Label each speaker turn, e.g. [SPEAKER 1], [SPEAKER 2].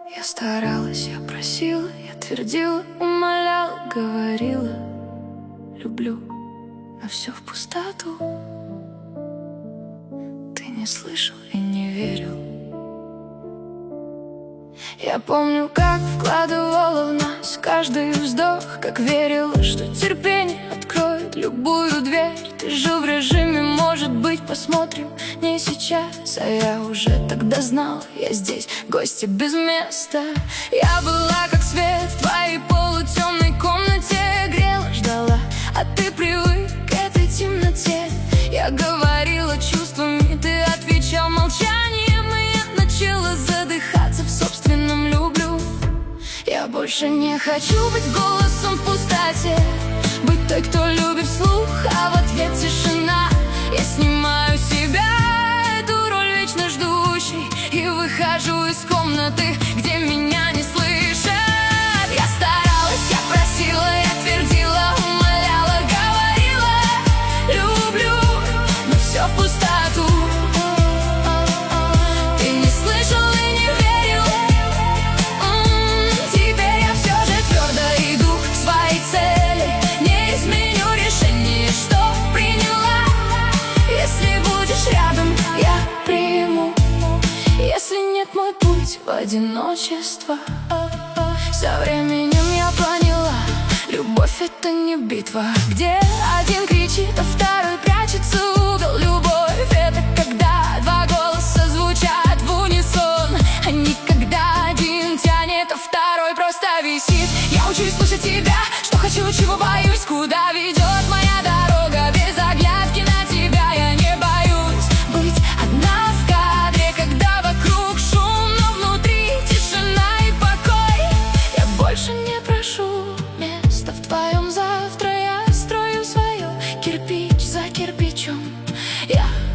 [SPEAKER 1] Я старалась, я просила, я твердила, умоляла, говорила: люблю, но все в пустоту. Ты не слышал и не верил. Я помню, как вкладывала в нас каждый вздох, как верила, что терпение откроет любую дверь. Ты жил в режиме, может быть, посмотрим, не сейчас. А я уже тогда знала, я здесь, гости без места. Я была как свет в твоей полутемной комнате, грела, ждала, а ты привык к этой темноте. Я говорила чувствами, ты отвечал молчанием, и я начала задыхаться в собственном люблю. Я больше не хочу быть голосом в пустоте, быть той, кто любит вслух, а в ответ тишина. Я снимаю с себя эту роль вечно ждущей и выхожу из комнаты, где меня не слышат. Я старалась, я просила, я твердила, умоляла, говорила: люблю, но все в пустоту. Ты не слышал и не верил. Теперь я все же твердо иду к своей цели. Не изменю решение, что приняла. Если будешь рядом, я приму. Если нет, мой путь в одиночество. Со временем я поняла, любовь — это не битва, где один кричит, а второй прячется в угол. Любовь — это когда два голоса звучат в унисон, а не когда один тянет, а второй просто висит. Я учусь слушать тебя, что хочу, чего боюсь, куда ведет моя дорога. Без оглядки на тебя я не боюсь быть одна в кадре, когда вокруг шум, но внутри тишина и покой. Я больше не прошу места в твоем завтра, я строю свое кирпич за кирпичом. Я